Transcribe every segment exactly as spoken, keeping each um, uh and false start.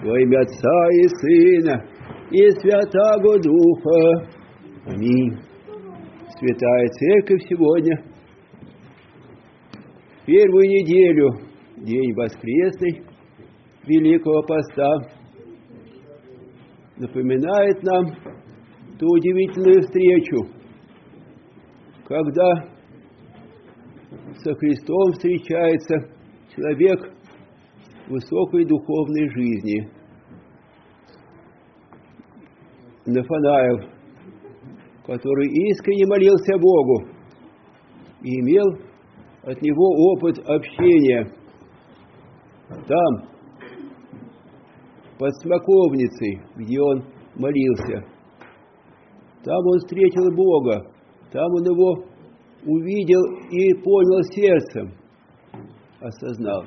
во имя Отца и Сына и Святаго Духа. Аминь. Святая Церковь сегодня, в первую неделю, день воскресный, Великого Поста, напоминает нам ту удивительную встречу, когда со Христом встречается человек высокой духовной жизни. Нафанаил, который искренне молился Богу и имел от Него опыт общения. Там, под смоковницей, где он молился, там он встретил Бога, там он Его увидел и понял сердцем, осознал.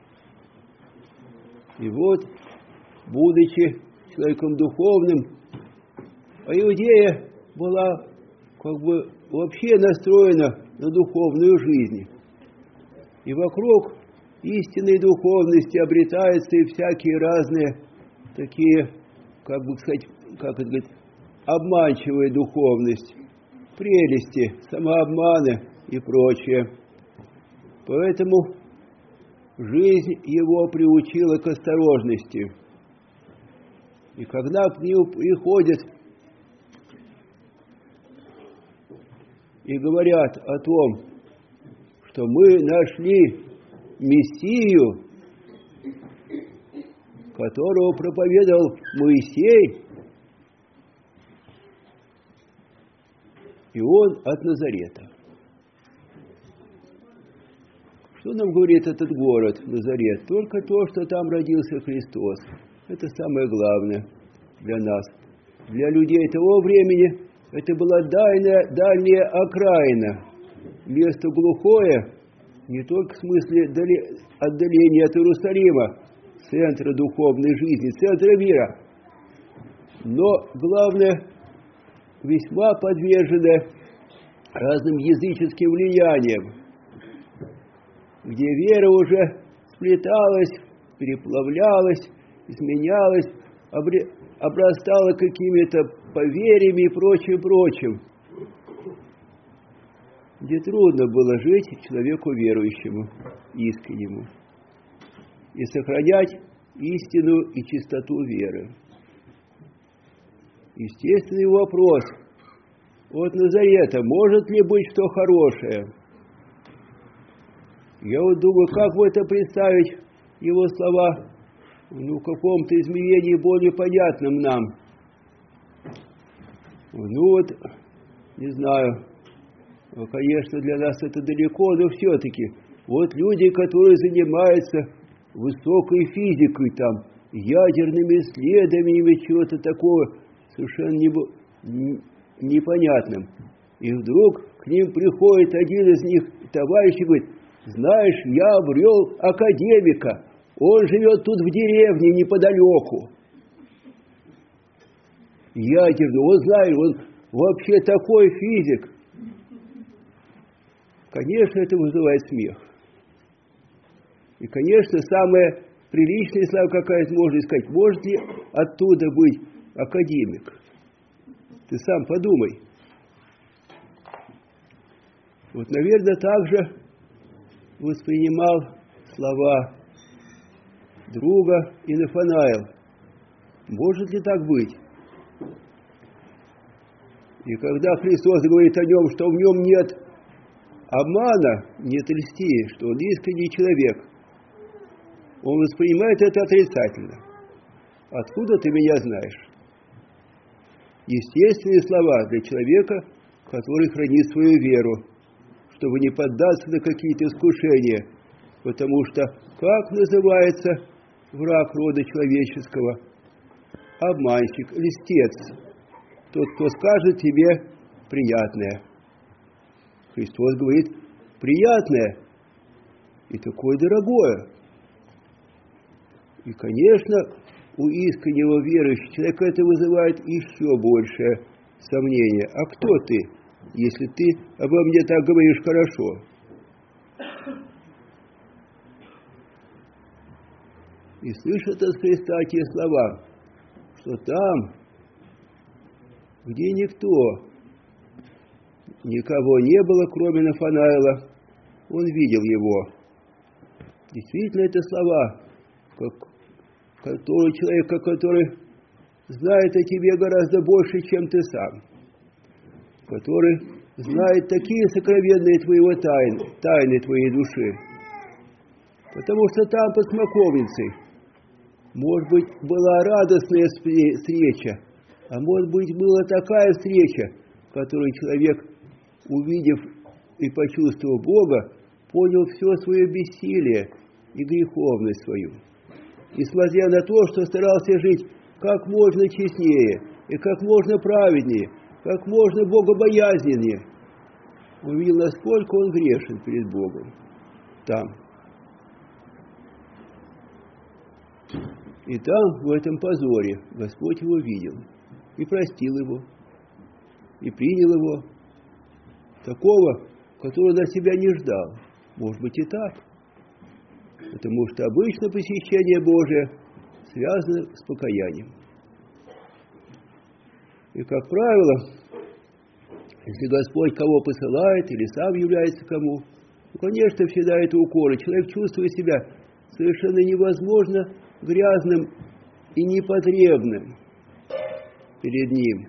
И вот, будучи человеком духовным, а Иудея была как бы вообще настроена на духовную жизнь. И вокруг истинной духовности обретаются и всякие разные такие, как бы сказать, как это говорит, обманчивая духовность, прелести, самообманы и прочее. Поэтому жизнь его приучила к осторожности. И когда к нему приходят и говорят о том, что мы нашли Мессию, которого проповедовал Моисей, и он от Назарета. Что нам говорит этот город, Назарет? Только то, что там родился Христос. Это самое главное для нас. Для людей того времени это была дальняя, дальняя окраина, место глухое, не только в смысле отдаления от Иерусалима, центра духовной жизни, центра мира, но, главное, весьма подвержено разным языческим влияниям, где вера уже сплеталась, переплавлялась, изменялась, обрастала какими-то поверьями и прочим, прочим, где трудно было жить человеку верующему, искреннему, и сохранять истину и чистоту веры. Естественный вопрос от Назарета: может ли быть что хорошее? Я вот думаю, как бы это представить, его слова, ну, в каком-то измерении более понятным нам. Ну вот, не знаю, конечно, для нас это далеко, но все-таки, вот люди, которые занимаются высокой физикой, там, ядерными исследованиями, чего-то такого совершенно не, непонятным. И вдруг к ним приходит один из них, товарищ, и говорит: знаешь, я обрел академика, он живет тут в деревне неподалеку. Ядерный, он знает, он вообще такой физик. Конечно, это вызывает смех. И, конечно, самое приличное слово, какая можно сказать, может ли оттуда быть академик? Ты сам подумай. Вот, наверное, так же воспринимал слова друга и Нафанаил. Может ли так быть? И когда Христос говорит о нем, что в нем нет обмана, нет льсти, что он искренний человек, он воспринимает это отрицательно. Откуда ты меня знаешь? Естественные слова для человека, который хранит свою веру, чтобы не поддаться на какие-то искушения, потому что, как называется враг рода человеческого? Обманщик, льстец. Тот, кто скажет тебе приятное. Христос говорит: приятное и такое дорогое. И, конечно, у искреннего верующего человека это вызывает еще большее сомнение. А кто ты, если ты обо мне так говоришь хорошо? и слышат от Христа те слова, что там, где никто, никого не было, кроме Нафанаила, он видел его. Действительно, это слова, как, который, человека, который знает о тебе гораздо больше, чем ты сам, который знает такие сокровенные твоего тайны, тайны твоей души. Потому что там, под смоковницей, может быть, была радостная встреча, а может быть, была такая встреча, в которой человек, увидев и почувствовав Бога, понял все свое бессилие и греховность свою. Несмотря на то, что старался жить как можно честнее и как можно праведнее, как можно богобоязненнее, он видел, насколько он грешен перед Богом там. И там, в этом позоре, Господь его видел и простил его, и принял его, такого, которого на себя не ждал. Может быть и так. Потому что обычно посещение Божие связано с покаянием. И, как правило, если Господь кого посылает или сам является кому, то, конечно, всегда это укоры. Человек чувствует себя совершенно невозможно грязным и непотребным перед Ним.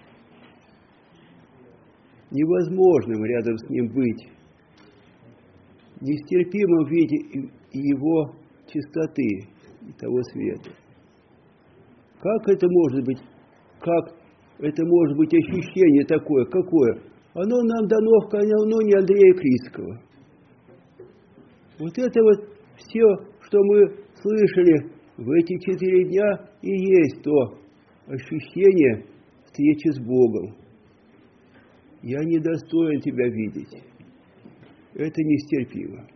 Невозможным рядом с Ним быть. Нестерпимо в виде Его чистоты и того света. Как это может быть? Как это может быть ощущение такое? Какое? Оно нам дано в каноне Андрея Критского. Вот это вот все, что мы слышали в эти четыре дня, и есть то ощущение встречи с Богом. Я недостоин тебя видеть. Это нестерпимо.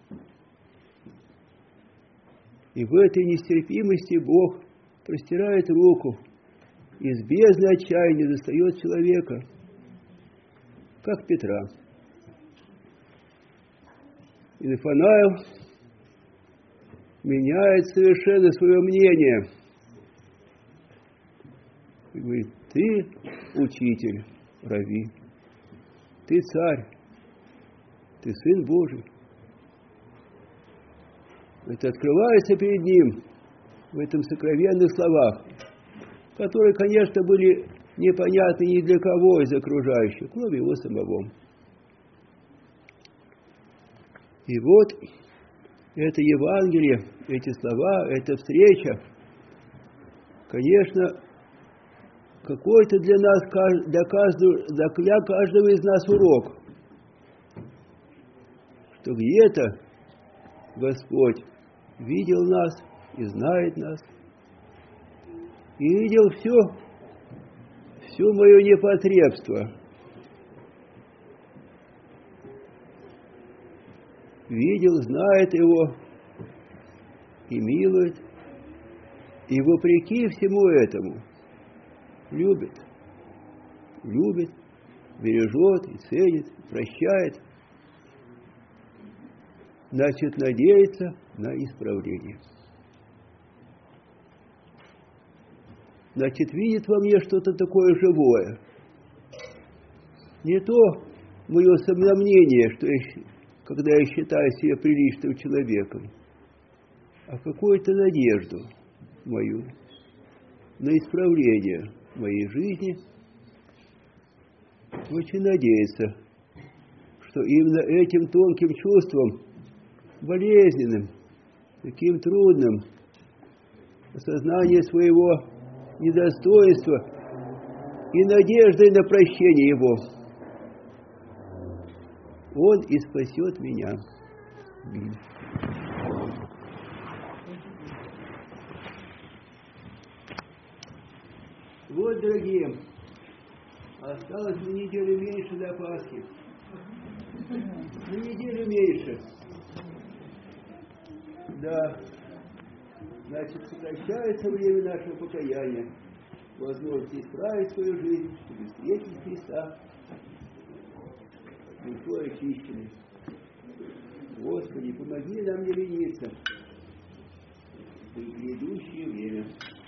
И в этой нестерпимости Бог простирает руку, и с бездны отчаяния достает человека, как Петра. И Нафанаил меняет совершенно свое мнение. И говорит: ты учитель, рави, ты царь, ты Сын Божий. Это открывается перед ним в этом сокровенных словах, которые, конечно, были непонятны ни для кого из окружающих, кроме его самого. И вот это Евангелие, эти слова, эта встреча, конечно, какой-то для нас, для каждого, для каждого из нас урок, что где-то Господь видел нас и знает нас, и видел все, все мое непотребство, видел, знает его и милует, и вопреки всему этому любит, любит, бережет и ценит, прощает, значит, надеется на исправление. Значит, видит во мне что-то такое живое. Не то мое самомнение, что я, когда я считаю себя приличным человеком, а какую-то надежду мою на исправление моей жизни. Очень надеется, что именно этим тонким чувством, болезненным, таким трудным, осознание своего недостоинства и надеждой на прощение его, Он и спасет меня. Вот, дорогие, осталось на неделю меньше до Пасхи. На неделю меньше. Да. Значит, сокращается время нашего покаяния, возможность исправить свою жизнь, чтобы встретить Христа, душой очищенной. Господи, помоги нам не лениться. грядущее время.